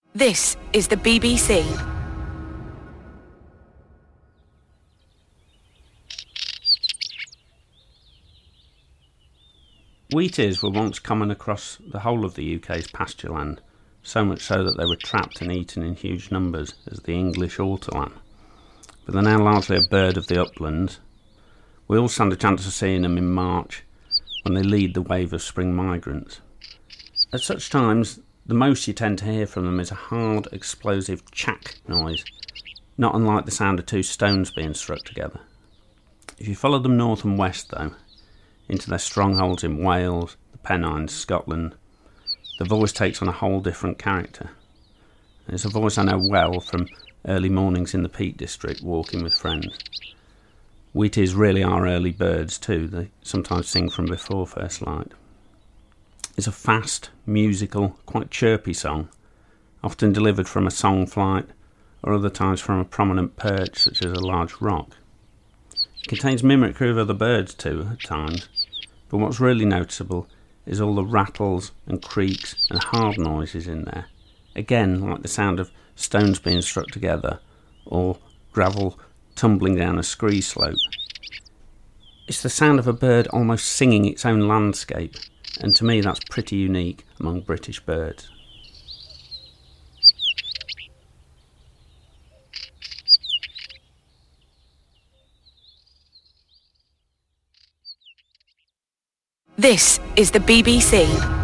This is the BBC. Wheatears were once common across the whole of the UK's pasture land, so much so that they were trapped and eaten in huge numbers as the English ortolan. But they're now largely a bird of the uplands. We all stand a chance of seeing them in March when they lead the wave of spring migrants. At such times, the most you tend to hear from them is a hard, explosive chack noise, not unlike the sound of two stones being struck together. If you follow them north and west, though, into their strongholds in Wales, the Pennines, Scotland, the voice takes on a whole different character. And it's a voice I know well from early mornings in the Peak District, walking with friends. Wheatears really are early birds too. They sometimes sing from before first light. It's a fast, musical, quite chirpy song, often delivered from a song flight or other times from a prominent perch such as a large rock. It contains mimicry of other birds too at times, but what's really noticeable is all the rattles and creaks and hard noises in there, again like the sound of stones being struck together or gravel tumbling down a scree slope. It's the sound of a bird almost singing its own landscape, and to me that's pretty unique among British birds. This is the BBC.